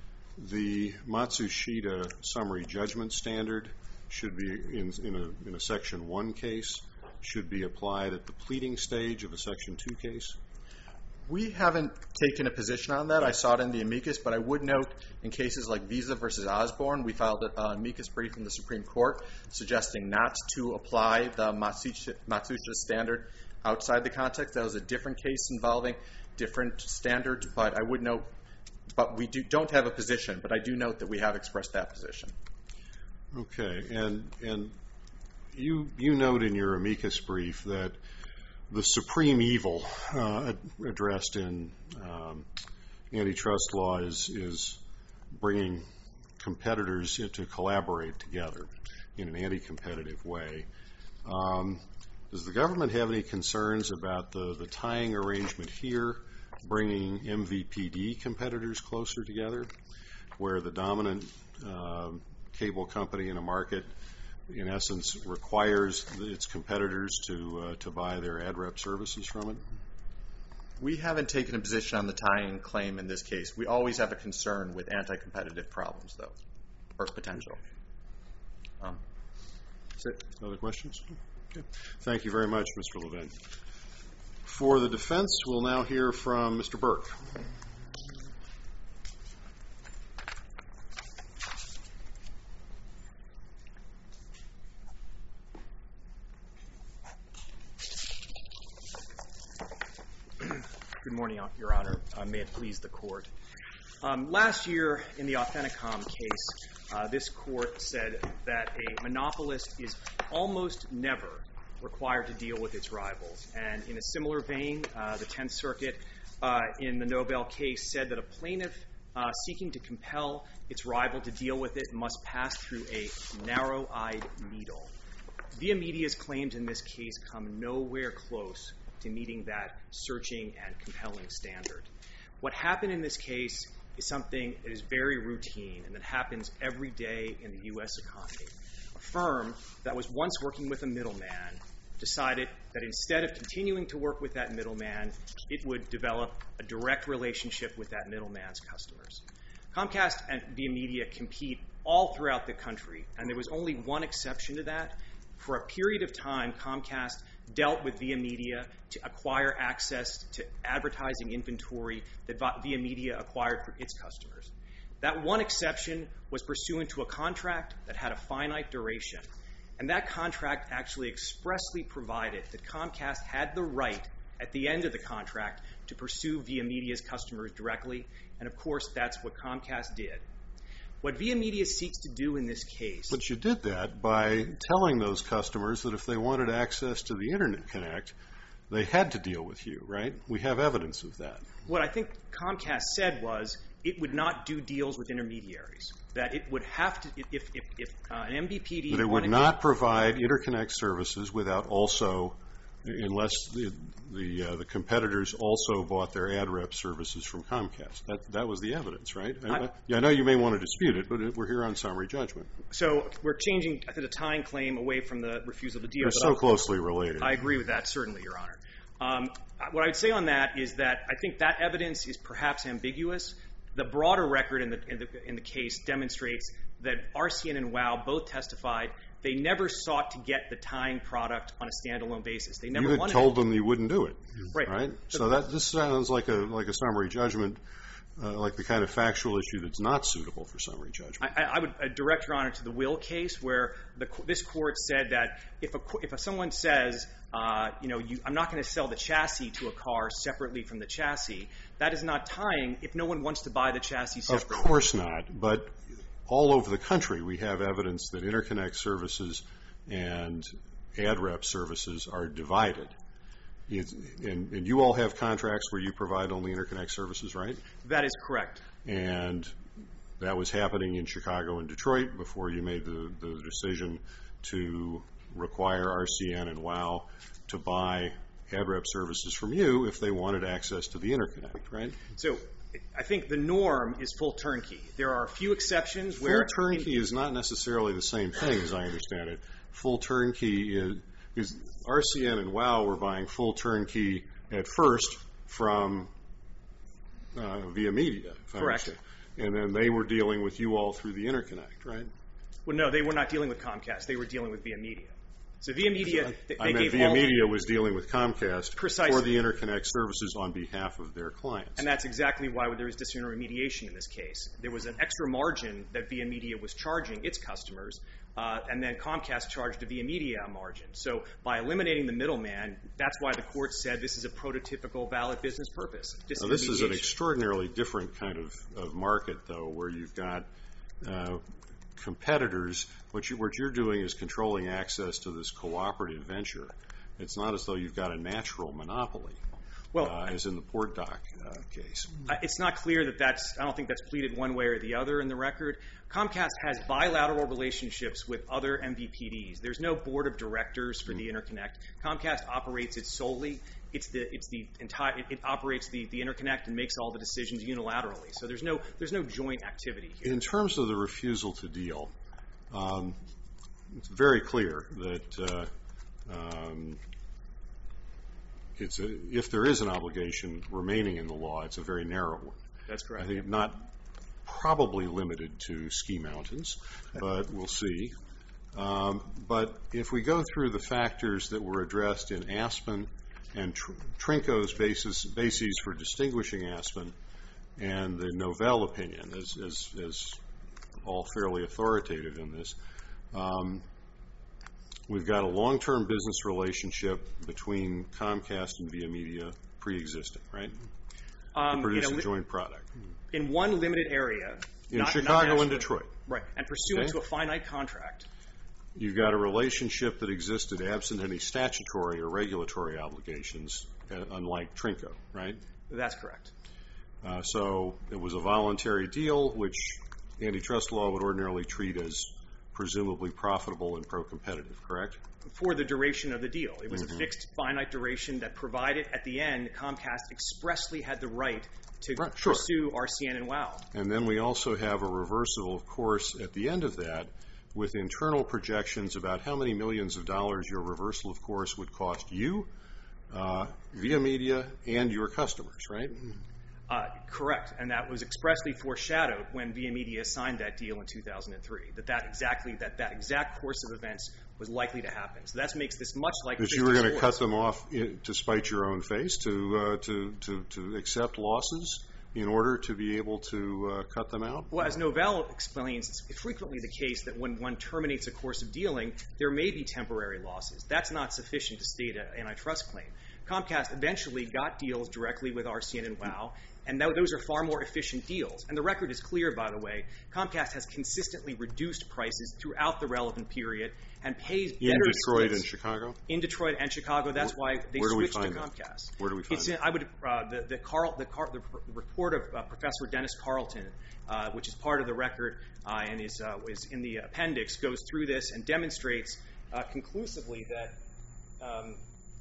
the Matsushita summary judgment standard should be, in, in, a, in a Section one case, should be applied at the pleading stage of a Section two case? We haven't taken a position on that. I saw it in the amicus, but I would note In cases like Visa versus Osborne, we filed an amicus brief in the Supreme Court suggesting not to apply the Matsushita, Matsushita standard outside the context. That was a different case involving different standards, but I would note, but we do, don't have a position, but I do note that we have expressed that position. Okay, and and you you note in your amicus brief that the supreme evil uh, addressed in um, antitrust law is is bringing competitors to collaborate together in an anti-competitive way. Um, does the government have any concerns about the, the tying arrangement here, bringing M V P D competitors closer together, where the dominant uh, cable company in a market, in essence, requires its competitors to uh, to buy their ad rep services from it? We haven't taken a position on the tying claim in this case. We always have a concern with anti-competitive problems, though, or potential. Um, that's it. Other questions? Okay. Thank you very much, Mister Levin. For the defense, we'll now hear from Mister Burke. Good morning, Your Honor. Uh, may it please the Court. Um, last year, in the Authenticom case, uh, this Court said that a monopolist is almost never required to deal with its rivals. And in a similar vein, uh, the Tenth Circuit, uh, in the Nobel case, said that a plaintiff uh, seeking to compel its rival to deal with it must pass through a narrow-eyed needle. Via Media's claims in this case come nowhere close to meeting that searching and compelling standard. What happened in this case is something that is very routine and that happens every day in the U S economy. A firm that was once working with a middleman decided that instead of continuing to work with that middleman, it would develop a direct relationship with that middleman's customers. Comcast and Via Media compete all throughout the country, and there was only one exception to that. For a period of time, Comcast dealt with Via Media to acquire access to advertising inventory that Via Media acquired for its customers. That one exception was pursuant to a contract that had a finite duration, and that contract actually expressly provided that Comcast had the right at the end of the contract to pursue Via Media's customers directly, and of course that's what Comcast did. What Via Media seeks to do in this case... But you did that by telling those customers that if they wanted access to the Internet Connect, they had to deal with you, right? We have evidence of that. What I think Comcast said was it would not do deals with intermediaries, that it would have to, if, if, if uh, an M V P D... That it would not provide interconnect services without also, unless the the, uh, the competitors also bought their ad rep services from Comcast. That that was the evidence, right? I, I, yeah, I know you may want to dispute it, but we're here on summary judgment. So we're changing the tying claim away from the refusal to deal. They're so closely related. I agree with that, certainly, Your Honor. Um, what I would say on that is that I think that evidence is perhaps ambiguous. The broader record in the in the, in the case demonstrates that R C N and WOW both testified they never sought to get the tying product on a standalone basis. They never you had wanted told it. them you wouldn't do it, right? right? So that this sounds like a like a summary judgment, uh, like the kind of factual issue that's not suitable for summary judgment. I, I would uh, direct Your Honor to the Will case, where the, this court said that if a, if someone says, uh, you know, you, I'm not going to sell the chassis to a car separately from the chassis, that is not tying if no one wants to buy the chassis separately. Of course not, but all over the country we have evidence that interconnect services and ad rep services are divided. It's, and, and you all have contracts where you provide only interconnect services, right? That is correct. And that was happening in Chicago and Detroit before you made the, the decision to require R C N and WOW to buy ad rep services from you if they wanted access to the interconnect, right? So I think the norm is full turnkey. There are a few exceptions where... Full turnkey is not necessarily the same thing, as I understand it. Full turnkey is, is R C N and WOW were buying full turnkey at first from uh, Via Media. If Correct. And then they were dealing with you all through the interconnect, right? Well, no, they were not dealing with Comcast. They were dealing with Via Media. So Via Media, they, I they meant gave Via all, Media was dealing with Comcast Precisely. for the interconnect services on behalf of their clients. and that's exactly why there was disintermediation in this case. There was an extra margin that Via Media was charging its customers, uh, and then Comcast charged a Via Media a margin. So by eliminating the middleman, that's why the court said this is a prototypical valid business purpose. Now, this is an Disintermediation. extraordinarily different kind of, of market, though, where you've got uh, competitors. What, you, what you're doing is controlling access to this cooperative venture. It's not as though you've got a natural monopoly, Well, uh, as in the Port Doc uh, case. Uh, It's not clear that that's, I don't think that's pleaded one way or the other in the record. Comcast has bilateral relationships with other M V P Ds. There's no board of directors for the interconnect. Comcast operates it solely. It's the, it's the entire, it, it operates the, the interconnect and makes all the decisions unilaterally. So there's no, there's no joint activity here. In terms of the refusal to deal, um, it's very clear that uh, um, it's a, if there is an obligation remaining in the law, it's a very narrow one. That's correct. I think not probably limited to ski mountains, but we'll see. Um, but if we go through the factors that were addressed in Aspen and Tr- Trinco's basis, bases for distinguishing Aspen and the Novell opinion, as, as, as all fairly authoritative in this, um, we've got a long-term business relationship between Comcast and Via Media pre-existing, right? Um, to produce in a, a li- joint product. in one limited area. In not, Chicago not and nationally. Detroit. Right, and pursuant Okay. to a finite contract. You've got a relationship that existed absent any statutory or regulatory obligations, uh, unlike Trinco, right? That's correct. Uh, so it was a voluntary deal, which antitrust law would ordinarily treat as presumably profitable and pro-competitive, correct? For the duration of the deal. It was Mm-hmm. a fixed finite duration that provided at the end Comcast expressly had the right to Right, sure. pursue R C N and WOW. And then we also have a reversal, of course, at the end of that, with internal projections about how many millions of dollars your reversal, of course, would cost you, uh, Via Media, and your customers, right? Uh, correct, and that was expressly foreshadowed when Via Media signed that deal in two thousand three. That that exactly that that exact course of events was likely to happen. So that makes this much like That you were going to Christie cut them off i- to spite your own face, to, uh, to to to accept losses in order to be able to uh, cut them out? Well, as Novell explains, it's frequently the case that when one terminates a course of dealing, there may be temporary losses. That's not sufficient to state an antitrust claim. Comcast eventually got deals directly with R C N and WOW, and th- those are far more efficient deals. And the record is clear, by the way. Comcast has consistently reduced prices throughout the relevant period and pays better In Detroit splits. and Chicago? In Detroit and Chicago, that's why they where do we switched to find that? Comcast. Where do we find it's in, that? I would uh, the the, Carl, the, Car, the report of uh, Professor Dennis Carlton, uh, which is part of the record uh, and is uh, is in the appendix, goes through this and demonstrates uh, conclusively that. Um,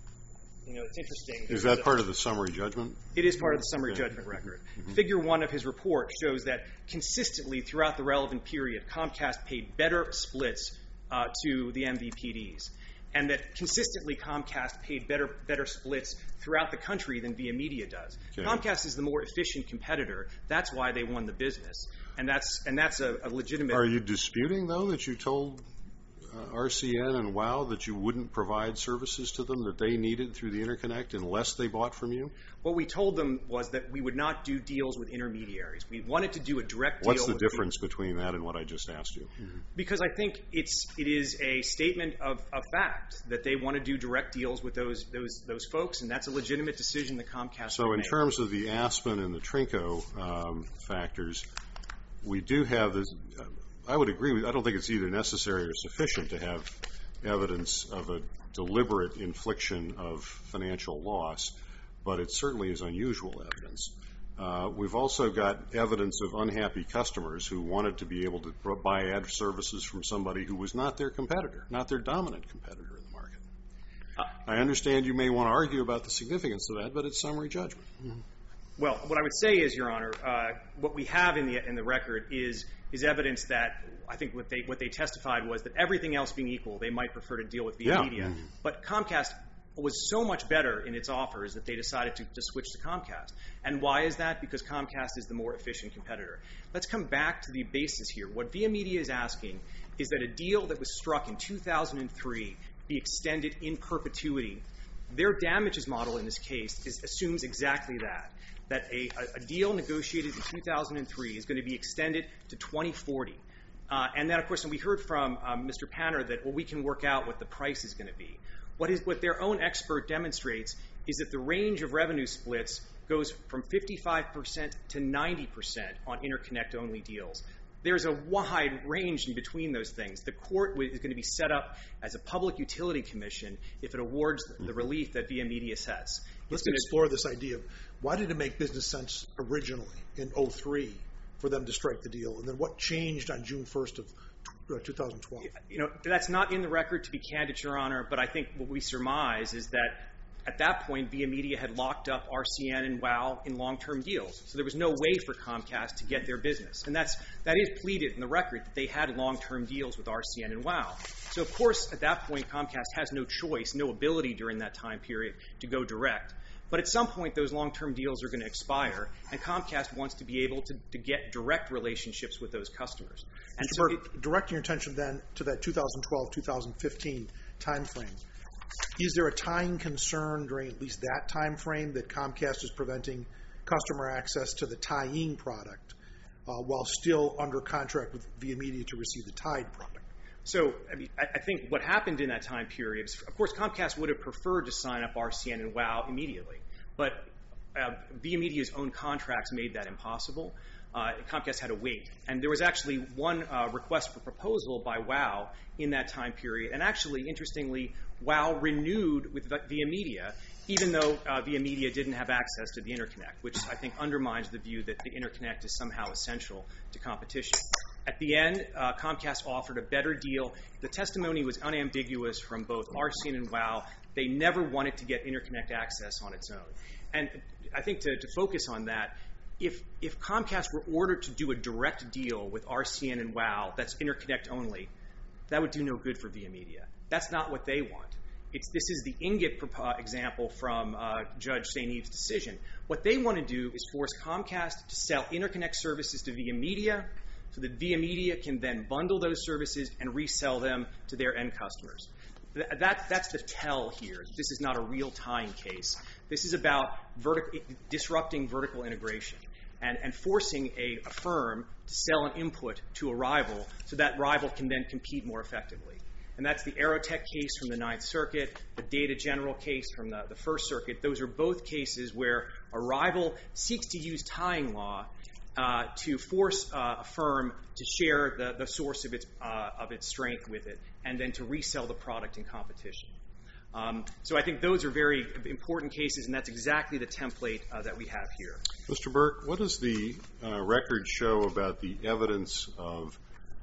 You know, it's interesting. Is that part of the summary judgment? It is part of the summary Okay. judgment record. Figure one of his report shows that consistently throughout the relevant period, Comcast paid better splits uh, to the M V P Ds, and that consistently Comcast paid better better splits throughout the country than Via Media does. Okay. Comcast is the more efficient competitor. That's why they won the business, and that's and that's a, a legitimate. Are you disputing, though, that you told uh, R C N and WOW that you wouldn't provide services to them that they needed through the interconnect unless they bought from you? What we told them was that we would not do deals with intermediaries. We wanted to do a direct deal. What's the with difference between that and what I just asked you? Because I think it's it is a statement of, of fact that they want to do direct deals with those those those folks, and that's a legitimate decision that Comcast. So would in make. terms of the Aspen and the Trinco um, factors, we do have this. Uh, I would agree with. I don't think it's either necessary or sufficient to have evidence of a deliberate infliction of financial loss, but it certainly is unusual evidence. Uh, we've also got evidence of unhappy customers who wanted to be able to buy ad services from somebody who was not their competitor, not their dominant competitor in the market. Uh, I understand you may want to argue about the significance of that, but it's summary judgment. Well, what I would say is, Your Honor, uh, what we have in the in the record is is evidence that I think what they what they testified was that everything else being equal, they might prefer to deal with Via Yeah. Media, Mhm. but Comcast was so much better in its offers that they decided to, to switch to Comcast. And why is that? Because Comcast is the more efficient competitor. Let's come back to the basis here. What Via Media is asking is that a deal that was struck in two thousand three be extended in perpetuity. Their damages model in this case is, assumes exactly that, that a, a deal negotiated in two thousand three is going to be extended to twenty forty. Uh, and then, of course, and we heard from um, Mister Panner that, well, we can work out what the price is going to be. What, is, what their own expert demonstrates is that the range of revenue splits goes from fifty-five percent to ninety percent on interconnect-only deals. There's a wide range in between those things. The court is going to be set up as a public utility commission if it awards the relief that Via Media sets. Let's explore this idea of why did it make business sense originally in oh three for them to strike the deal, and then what changed on June first of two thousand twelve? You know, that's not in the record, to be candid, Your Honor, but I think what we surmise is that at that point, Via Media had locked up R C N and WOW in long-term deals. So there was no way for Comcast to get their business. And that's, that is pleaded in the record that they had long-term deals with R C N and WOW. So, of course, at that point, Comcast has no choice, no ability during that time period to go direct. But at some point, those long-term deals are going to expire, and Comcast wants to be able to, to get direct relationships with those customers. And Mister so Burke, it, directing your attention then to that two thousand twelve two thousand fifteen time frame. Is there a tying concern during at least that time frame that Comcast is preventing customer access to the tying product uh, while still under contract with Via Media to receive the tied product? So, I mean, I think what happened in that time period is, of course, Comcast would have preferred to sign up R C N and WOW immediately, but uh, Via Media's own contracts made that impossible. Uh, Comcast had to wait. And there was actually one uh, request for proposal by WOW in that time period. And actually, interestingly, WOW renewed with Via Media, even though uh, Via Media didn't have access to the interconnect, which I think undermines the view that the interconnect is somehow essential to competition. At the end, uh, Comcast offered a better deal. The testimony was unambiguous from both R C N and WOW. They never wanted to get interconnect access on its own. And I think to, to focus on that, If, if Comcast were ordered to do a direct deal with R C N and WOW that's interconnect only, that would do no good for Via Media. That's not what they want. It's, this is the ingot uh, example from uh, Judge Saint Eve's decision. What they want to do is force Comcast to sell interconnect services to Via Media so that Via Media can then bundle those services and resell them to their end customers. That, that, that's the tell here. This is not a real tying case. This is about vertic- disrupting vertical integration and, and forcing a, a firm to sell an input to a rival so that rival can then compete more effectively. And that's the Aerotech case from the Ninth Circuit, the Data General case from the, the First Circuit. Those are both cases where a rival seeks to use tying law uh, to force uh, a firm to share the, the source of its, uh, of its strength with it and then to resell the product in competition. Um, so I think those are very important cases, and that's exactly the template uh, that we have here. Mister Burke, what does the uh, record show about the evidence of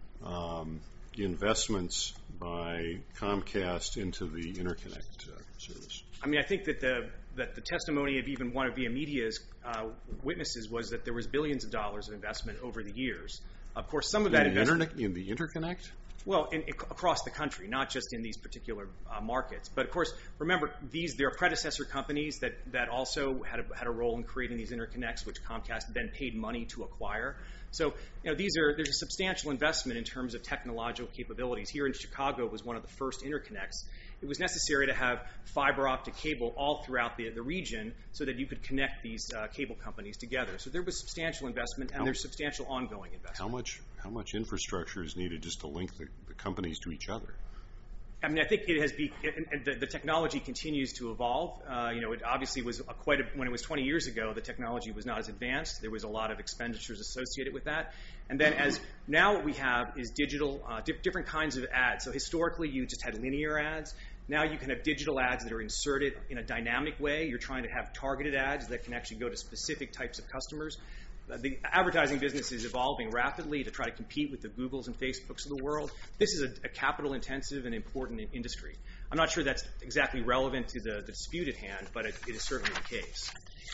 um, investments by Comcast into the interconnect uh, service? I mean, I think that the that the testimony of even one of Via Media's uh, witnesses was that there was billions of dollars of investment over the years. Of course, some of that in the investment... Internet, in the interconnect? Well, in, in, across the country, not just in these particular uh, markets. But of course, remember, these there are predecessor companies that, that also had a, had a role in creating these interconnects, which Comcast then paid money to acquire. So, you know, these are there's a substantial investment in terms of technological capabilities. Here in Chicago was one of the first interconnects. It was necessary to have fiber optic cable all throughout the, the region so that you could connect these uh, cable companies together. So there was substantial investment, and How- there's substantial ongoing investment. How much how much infrastructure is needed just to link the, the companies to each other? I mean, I think it has be and, and the, the technology continues to evolve. Uh, you know, it obviously was a quite a, when it was twenty years ago, the technology was not as advanced. There was a lot of expenditures associated with that. And then as now what we have is digital, uh, di- different kinds of ads. So historically, you just had linear ads. Now you can have digital ads that are inserted in a dynamic way. You're trying to have targeted ads that can actually go to specific types of customers. The advertising business is evolving rapidly to try to compete with the Googles and Facebooks of the world. This is a, a capital-intensive and important industry. I'm not sure that's exactly relevant to the, the dispute at hand, but it, it is certainly the case.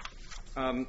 Um,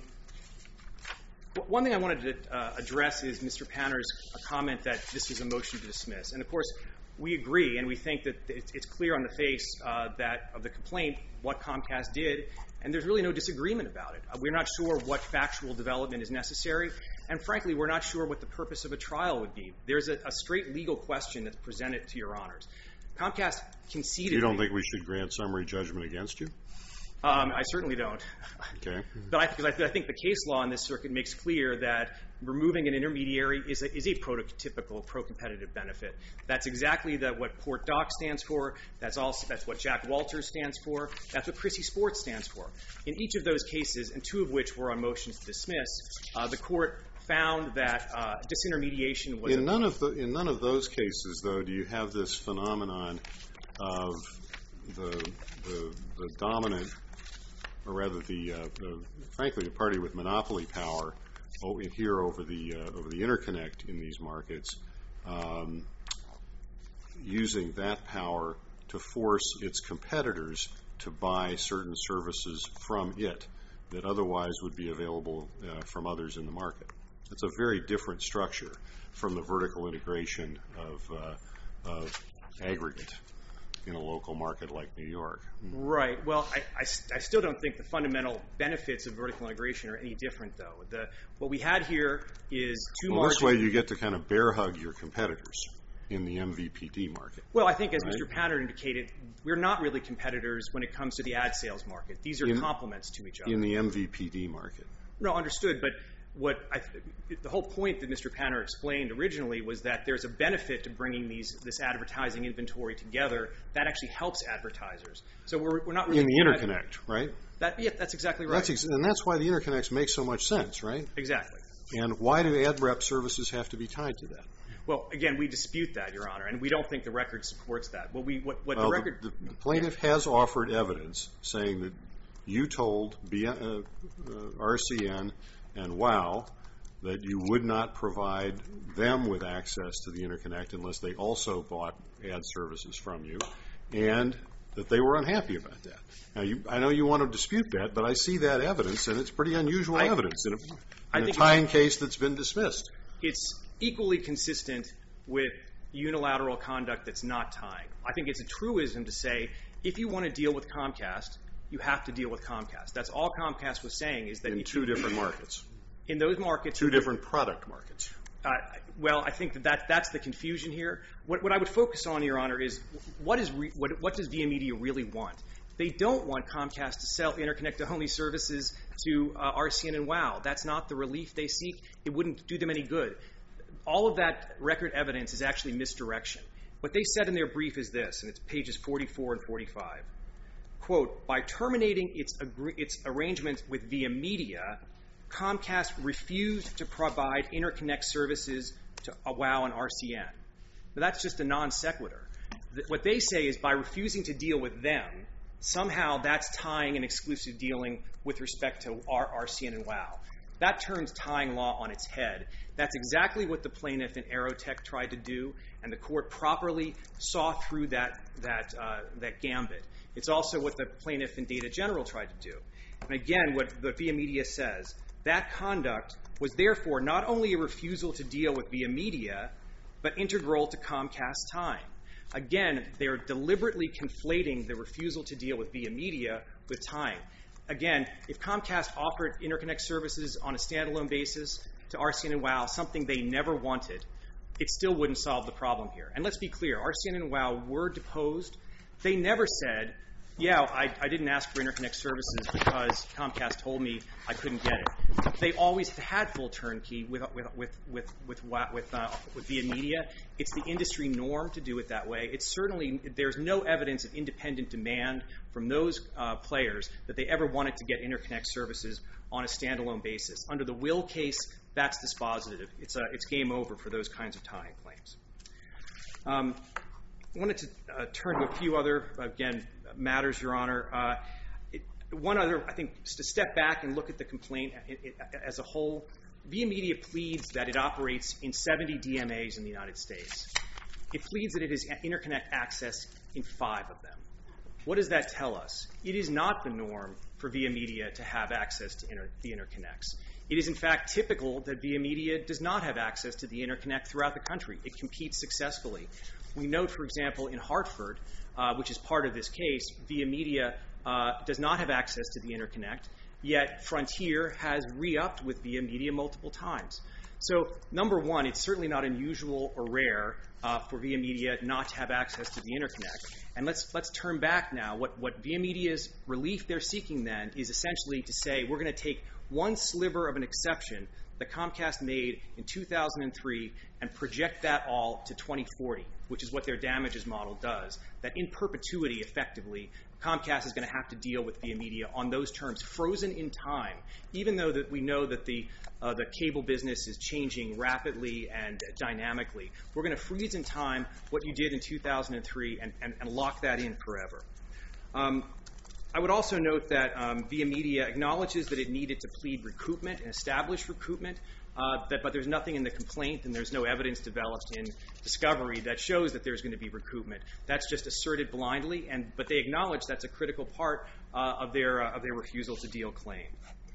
one thing I wanted to uh, address is Mister Panner's comment that this is a motion to dismiss. And, of course, we agree, and we think that it's, it's clear on the face uh, that of the complaint what Comcast did, and there's really no disagreement about it. Uh, we're not sure what factual development is necessary, and frankly, we're not sure what the purpose of a trial would be. There's a, a straight legal question that's presented to your honors. Comcast conceded. You don't think we should grant summary judgment against you? Um, I certainly don't. Okay. But I, because I, I think the case law in this circuit makes clear that removing an intermediary is a, is a prototypical pro-competitive benefit. That's exactly that what Port Doc stands for. That's also that's what Jack Walters stands for. That's what Chrissy Sports stands for. In each of those cases, and two of which were on motions to dismiss, uh, the court found that uh, disintermediation was in a, none of the in none of those cases, though, do you have this phenomenon of the the, the dominant, or rather the, uh, the frankly the party with monopoly power here over the uh, over the interconnect in these markets, um, using that power to force its competitors to buy certain services from it that otherwise would be available uh, from others in the market. It's a very different structure from the vertical integration of, uh, of aggregate in a local market like New York. Right. Well, I, I, I still don't think the fundamental benefits of vertical integration are any different, though. The, what we had here is two Well, margins. this way you get to kind of bear hug your competitors in the M V P D market. Well, I think as Right. Mister Panner indicated, we're not really competitors when it comes to the ad sales market. These are In- complements to each other. In the M V P D market. No, understood, but what I, the whole point that Mister Panner explained originally was that there's a benefit to bringing these this advertising inventory together that actually helps advertisers. So we're, we're not really In the interconnect, right? That, yeah, that's exactly right. That's ex- and that's why the interconnects make so much sense, right? Exactly. And why do ad rep services have to be tied to that? Well, again, we dispute that, Your Honor, and we don't think the record supports that. What we what, what Well, the record the, the plaintiff has offered evidence saying that you told B, uh, uh, R C N and WOW that you would not provide them with access to the interconnect unless they also bought ad services from you, and that they were unhappy about that. Now, you, I know you want to dispute that, but I see that evidence, and it's pretty unusual I- evidence in a, I in a think tying case that's been dismissed. it's equally consistent with unilateral conduct that's not tying. I think it's a truism to say if you want to deal with Comcast, you have to deal with Comcast. That's all Comcast was saying is that In if two you- different markets. in those markets, Two different product markets. Uh, well, I think that, that that's the confusion here. What, what I would focus on, Your Honor, is what is re, what, what does Via Media really want? They don't want Comcast to sell interconnect-only services to uh, R C N and WOW. That's not the relief they seek. It wouldn't do them any good. All of that record evidence is actually misdirection. What they said in their brief is this, and it's pages forty-four and forty-five. Quote, by terminating its, agree- its arrangement with Via Media, Comcast refused to provide interconnect services to WOW and R C N. Now, that's just a non sequitur. Th- What they say is by refusing to deal with them, somehow that's tying an exclusive dealing with respect to R- RCN and WOW. That turns tying law on its head. That's exactly what the plaintiff in Aerotech tried to do, and the court properly saw through that, that, uh, that gambit. It's also what the plaintiff in Data General tried to do. And again, what the Via Media says, that conduct was therefore not only a refusal to deal with Via Media, but integral to Comcast time. Again, they're deliberately conflating the refusal to deal with Via Media with time. Again, if Comcast offered interconnect services on a standalone basis to R C N and WOW, something they never wanted, it still wouldn't solve the problem here. And let's be clear, R C N and WOW were deposed. They never said, yeah, I, I didn't ask for interconnect services because Comcast told me I couldn't get it. They always had full turnkey with with with with with, with, uh, with Via Media. It's the industry norm to do it that way. It's certainly there's no evidence of independent demand from those uh, players that they ever wanted to get interconnect services on a standalone basis. Under the Will case, that's dispositive. It's a, it's game over for those kinds of tying claims. Um, I wanted to uh, turn to a few other, again, matters, Your Honor. Uh, it, one other, I think, just to step back and look at the complaint it, it, as a whole, Via Media pleads that it operates in seventy D M As in the United States. It pleads that it has interconnect access in five of them. What does that tell us? It is not the norm for Via Media to have access to inter, the interconnects. It is, in fact, typical that Via Media does not have access to the interconnect throughout the country. It competes successfully. We note, for example, in Hartford, uh, which is part of this case, Via Media uh, does not have access to the interconnect. yet Frontier has re-upped with Via Media multiple times. So, number one, it's certainly not unusual or rare uh, for Via Media not to have access to the interconnect. And let's let's turn back now. What, what Via Media's relief they're seeking then is essentially to say we're going to take one sliver of an exception that Comcast made in two thousand three and project that all to twenty forty, which is what their damages model does, that in perpetuity, effectively, Comcast is going to have to deal with Via Media on those terms, frozen in time, even though that we know that the uh, the cable business is changing rapidly and dynamically. We're going to freeze in time what you did in two thousand three and, and, and lock that in forever. Um, I would also note that um, Via Media acknowledges that it needed to plead recoupment and establish recoupment, uh, that, but there's nothing in the complaint and there's no evidence developed in discovery that shows that there's going to be recoupment. That's just asserted blindly, and but they acknowledge that's a critical part uh, of their uh, of their refusal to deal claim.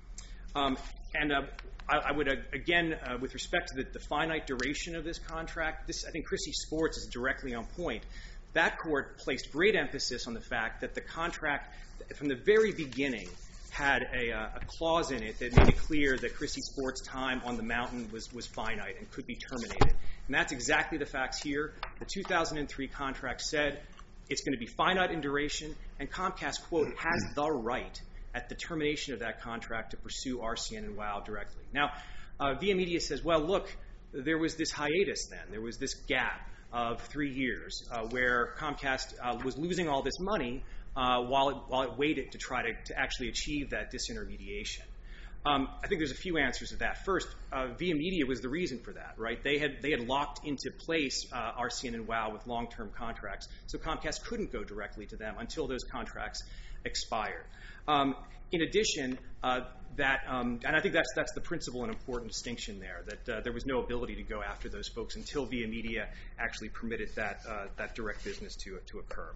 Um, and uh, I, I would, uh, again, uh, with respect to the, the finite duration of this contract, this I think Christie Sports is directly on point. That court placed great emphasis on the fact that the contract, from the very beginning, had a, uh, a clause in it that made it clear that Christie Sports' time on the mountain was, was finite and could be terminated. And that's exactly the facts here. The two thousand three contract said it's going to be finite in duration, and Comcast, quote, has the right at the termination of that contract to pursue R C N and WOW directly. Now, uh, Via Media says, well, look, there was this hiatus then. There was this gap of three years uh, where Comcast uh, was losing all this money uh, while, it, while it waited to try to, to actually achieve that disintermediation. Um, I think there's a few answers to that. First, uh, Via Media was the reason for that, right? They had they had locked into place uh, R C N and WOW with long-term contracts, so Comcast couldn't go directly to them until those contracts expired. Um, in addition, uh, that um, and I think that's that's the principal and important distinction there, that uh, there was no ability to go after those folks until Via Media actually permitted that uh, that direct business to to occur.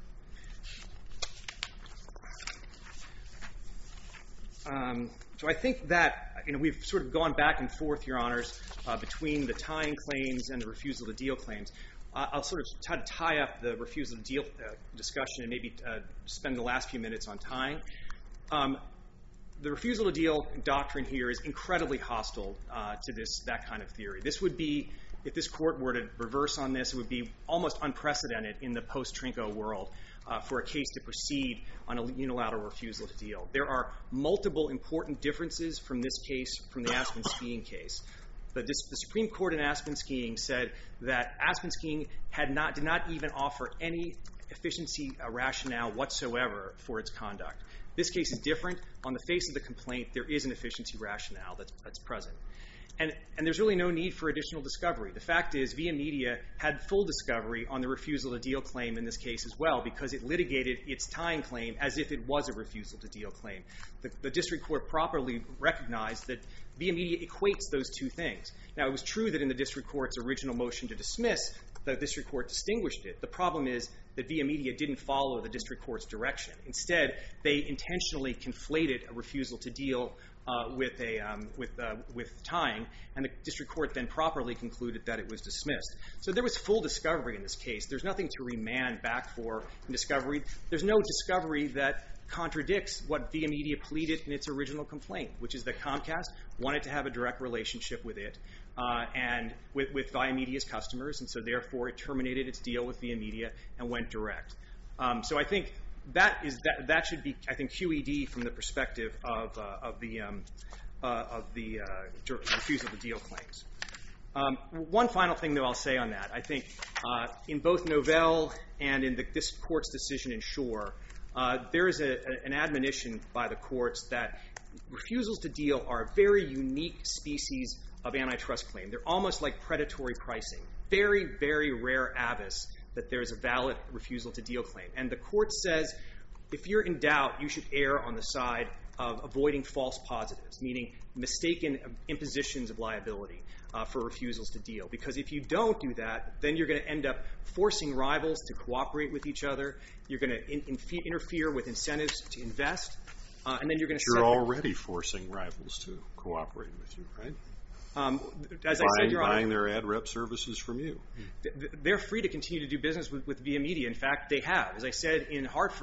Um, so I think that, you know, we've sort of gone back and forth, Your Honors, uh, between the tying claims and the refusal to deal claims. Uh, I'll sort of try to tie up the refusal to deal uh, discussion and maybe uh, spend the last few minutes on tying. Um, the refusal to deal doctrine here is incredibly hostile uh, to this that kind of theory. This would be, if this court were to reverse on this, it would be almost unprecedented in the post-Trinco world uh, for a case to proceed on a unilateral refusal to deal. There are multiple important differences from this case, from the Aspen skiing case. The, this, the Supreme Court in Aspen skiing said that Aspen skiing had not, did not even offer any efficiency uh, rationale whatsoever for its conduct. This case is different. On the face of the complaint, there is an efficiency rationale that's, that's present. And, and there's really no need for additional discovery. The fact is, Via Media had full discovery on the refusal to deal claim in this case as well, because it litigated its tying claim as if it was a refusal to deal claim. The, the district court properly recognized that Via Media equates those two things. Now, it was true that in the district court's original motion to dismiss, the district court distinguished it. The problem is that Via Media didn't follow the district court's direction. Instead, they intentionally conflated a refusal to deal uh, with a um, with uh, with tying, and the district court then properly concluded that it was dismissed. So there was full discovery in this case. There's nothing to remand back for in discovery. There's no discovery that contradicts what Via Media pleaded in its original complaint, which is that Comcast wanted to have a direct relationship with it uh, and with, with Via Media's customers, and so therefore it terminated its deal with Via Media and went direct. Um, so I think that is that that should be, I think, Q E D from the perspective of uh, of the um, uh, of the uh, refusal to deal claims. Um, one final thing, though, I'll say on that. I think uh, in both Novell and in the, this court's decision in Shore, Uh, there is a, a, an admonition by the courts that refusals to deal are a very unique species of antitrust claim. They're almost like predatory pricing. Very, very rare avis that there's a valid refusal to deal claim. And the court says if you're in doubt, you should err on the side of avoiding false positives, meaning mistaken impositions of liability uh, for refusals to deal. Because if you don't do that, then you're going to end up forcing rivals to cooperate with each other. You're going to in, in, interfere with incentives to invest, uh, and then you're going to. You're already forcing rivals to cooperate with you, right? Um, as buying, I said, Your Honor, buying their ad rep services from you. They're free to continue to do business with, with Via Media. In fact, they have. As I said, in Hartford,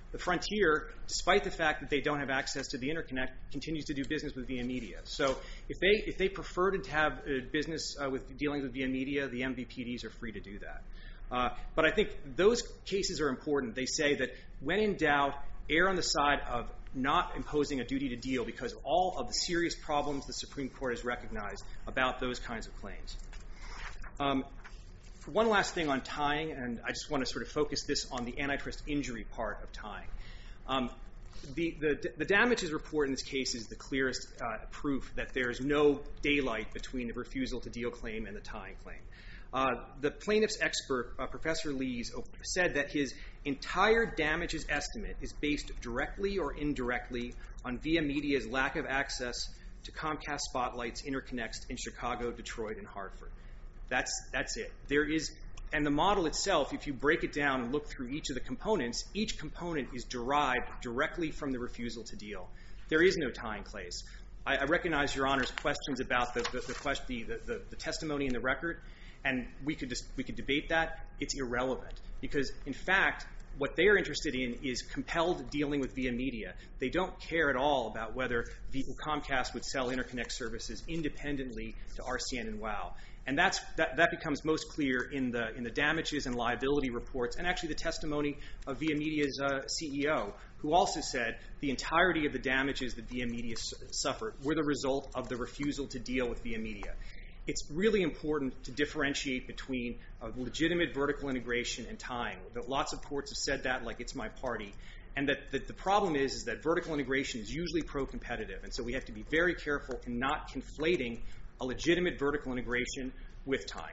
the Frontier, despite the fact that they don't have access to the interconnect, continues to do business with Via Media. So if they if they prefer to have a business uh, with dealing with Via Media, the M V P Ds are free to do that. Uh, but I think those cases are important. They say that when in doubt, err on the side of not imposing a duty to deal because of all of the serious problems the Supreme Court has recognized about those kinds of claims. Um, one last thing on tying, and I just want to sort of focus this on the antitrust injury part of tying. Um, the, the, the damages report in this case is the clearest uh, proof that there is no daylight between the refusal to deal claim and the tying claim. Uh, the plaintiff's expert, uh, Professor Lees, said that his entire damages estimate is based directly or indirectly on Via Media's lack of access to Comcast Spotlight's interconnects in Chicago, Detroit, and Hartford. That's that's it. There is, and the model itself, if you break it down and look through each of the components, each component is derived directly from the refusal to deal. There is no tying case. I, I recognize Your Honor's questions about the the, the, question, the, the the testimony in the record. And we could just, we could debate that. It's irrelevant because, in fact, what they're interested in is compelled dealing with Via Media. They don't care at all about whether Comcast would sell interconnect services independently to R C N and WOW. And that's, that, that becomes most clear in the in the damages and liability reports, and actually the testimony of Via Media's uh, C E O, who also said the entirety of the damages that Via Media su- suffered were the result of the refusal to deal with Via Media. It's really important to differentiate between a legitimate vertical integration and tying. Lots of courts have said that, like it's my party. And that, that the problem is, is that vertical integration is usually pro-competitive. And so we have to be very careful in not conflating a legitimate vertical integration with tying.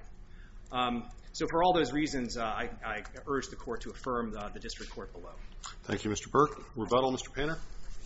Um, so for all those reasons, uh, I, I urge the court to affirm uh, the district court below. Thank you, Mister Burke. Rebuttal, Mister Painter?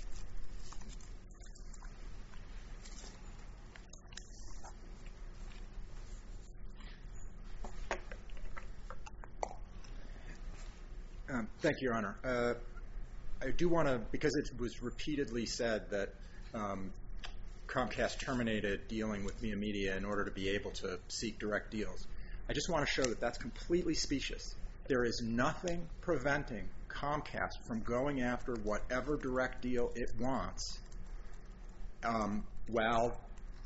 Um, thank you, Your Honor. Uh, I do want to, because it was repeatedly said that um, Comcast terminated dealing with Via Media in order to be able to seek direct deals. I just want to show that that's completely specious. There is nothing preventing Comcast from going after whatever direct deal it wants um, while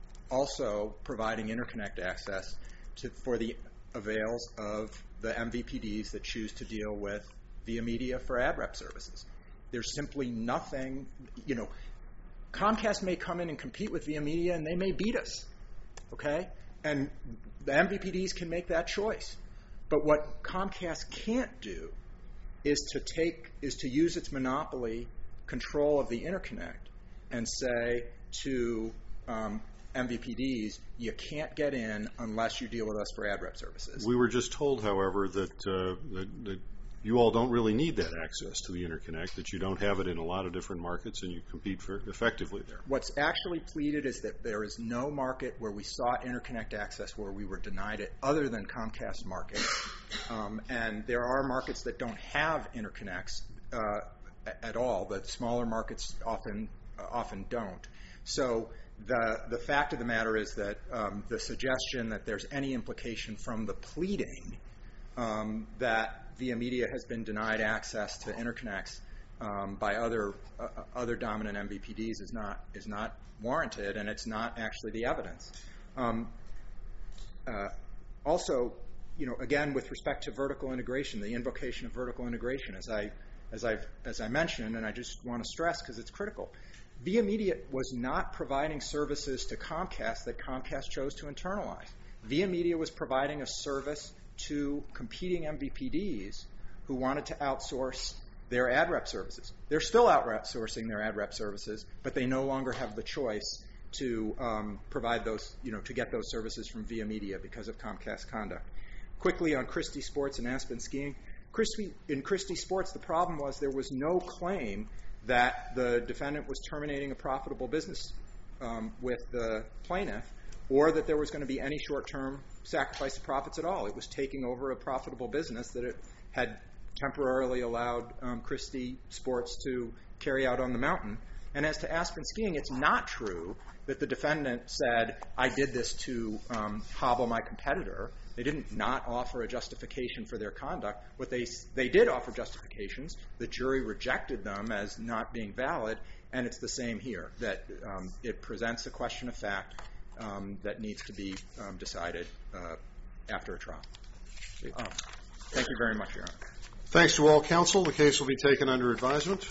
also providing interconnect access to, for the avails of the M V P Ds that choose to deal with Via Media for ad rep services. There's simply nothing, you know, Comcast may come in and compete with Via Media and they may beat us, okay? And the M V P Ds can make that choice. But what Comcast can't do is to take, is to use its monopoly control of the interconnect and say to um, M V P Ds, you can't get in unless you deal with us for ad rep services. We were just told, however, that, uh, that, that you all don't really need that access to the interconnect, that you don't have it in a lot of different markets and you compete for effectively there. What's actually pleaded is that there is no market where we sought interconnect access where we were denied it other than Comcast markets. Um, and there are markets that don't have interconnects uh, at all, but smaller markets often uh, often don't. So the the fact of the matter is that um, the suggestion that there's any implication from the pleading um, that Via Media has been denied access to interconnects um, by other uh, other dominant M V P Ds is not is not warranted, and it's not actually the evidence. Um, uh, also, you know, again, with respect to vertical integration, the invocation of vertical integration, as I as I as I mentioned, and I just want to stress because it's critical. Via Media was not providing services to Comcast that Comcast chose to internalize. Via Media was providing a service to competing M V P Ds who wanted to outsource their ad rep services. They're still outsourcing their ad rep services, but they no longer have the choice to um, provide those, you know, to get those services from Via Media because of Comcast conduct. Quickly on Christie Sports and Aspen Skiing. Christie, in Christie Sports, the problem was there was no claim that the defendant was terminating a profitable business um, with the plaintiff, or that there was going to be any short-term sacrifice of profits at all. It was taking over a profitable business that it had temporarily allowed um, Christie Sports to carry out on the mountain. And as to Aspen Skiing, it's not true that the defendant said, I did this to um, hobble my competitor. They didn't not offer a justification for their conduct. What they they did offer justifications. The jury rejected them as not being valid, and it's the same here, that um, it presents a question of fact um, that needs to be um, decided uh, after a trial. Um, thank you very much, Your Honor. Thanks to all counsel. The case will be taken under advisement.